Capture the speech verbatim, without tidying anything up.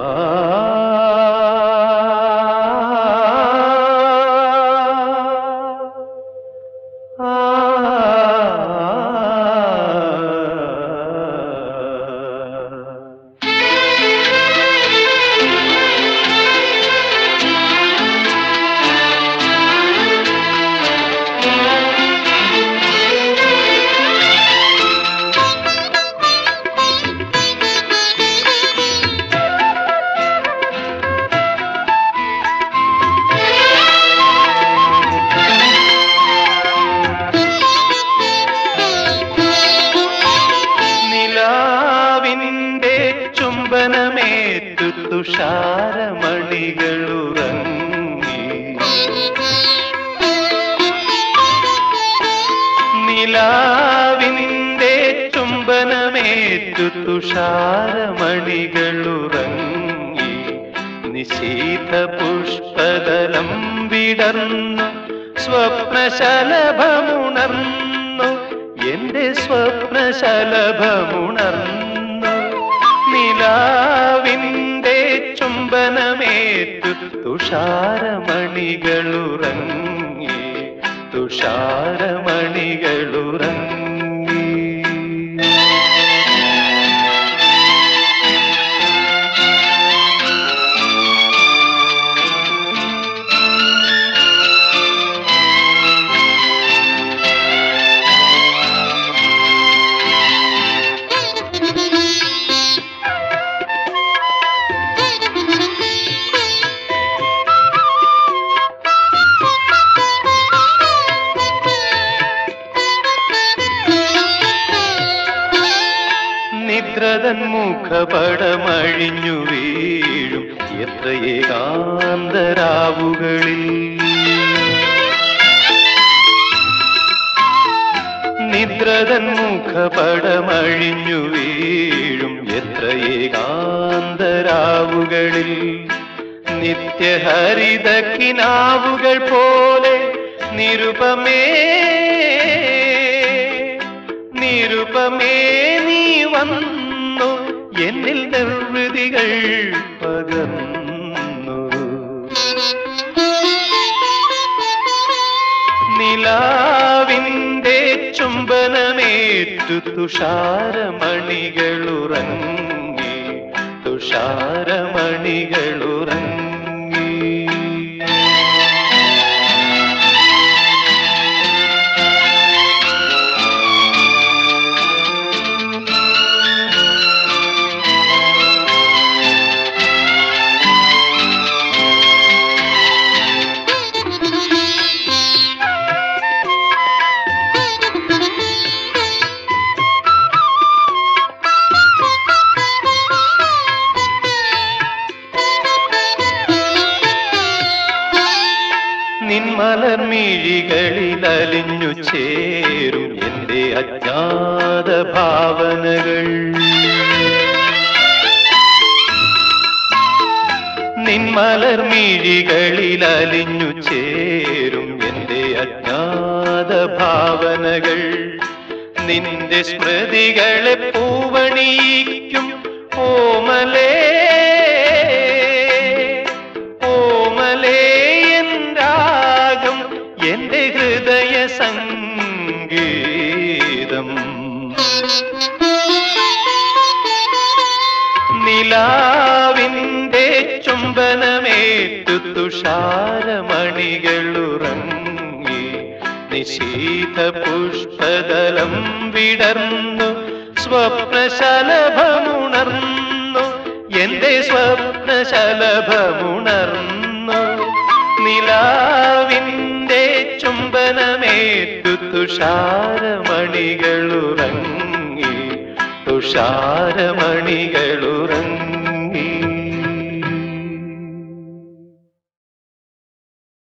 ചുംബനമേറ്റു തുഷാരമണികളുറങ്ങി നിലാവിന്റെ ചുംബനമേറ്റു തുഷാരമണികളുറങ്ങി നിശീത പുഷ്പദലം വിടർന്നു സ്വപ്നശലഭമുണർന്നു എന്റെ സ്വപ്നശലഭമുണർന്നു നിലാവിന്റെ ചുംബനമേറ്റു തുഷാരമണികളുറങ്ങി തുഷാരമണികളുറങ്ങി നിദ്രതൻ മുഖപടമഴിഞ്ഞു വീഴും എത്ര ഏകാന്തരാവുകളിൽ നിദ്രതൻ മുഖപടമഴിഞ്ഞു വീഴും എത്ര ഏകാന്തരാവുകളിൽ നിത്യഹരിത കിനാവുകൾ പോലെ നിരുപമേ നിരുപമേ നീ വന്നു എന്നിൽ നിർവൃതികൾ പകർന്നു നിലാവിന്റെ ചുംബനമേറ്റു തുഷാരമണികളുറങ്ങി തുഷാരമണികളുറങ്ങി നിൻമലർമിഴികളിൽ അലിഞ്ഞു ചേരും എന്റെ അജ്ഞാത ഭാവനകൾ നിൻമലർമിഴികളിൽ അലിഞ്ഞു ചേരും എന്റെ അജ്ഞാത ഭാവനകൾ നിന്റെ സ്മൃതികളെ പൂവണിയിക്കും ഓമലേ എന്റെ ഹൃദയ സംഗീതം നിലാവിന്റെ ചുംബനമേറ്റു തുഷാരമണികളുറങ്ങി നിശീത പുഷ്പദലം വിടർന്നു സ്വപ്നശലഭമുണർന്നു എന്റെ സ്വപ്നശലഭമുണർന്നു നിലാവിന്റെ ചുംബനമേറ്റു തുഷാരമണികളുറങ്ങി തുഷാരമണികൾ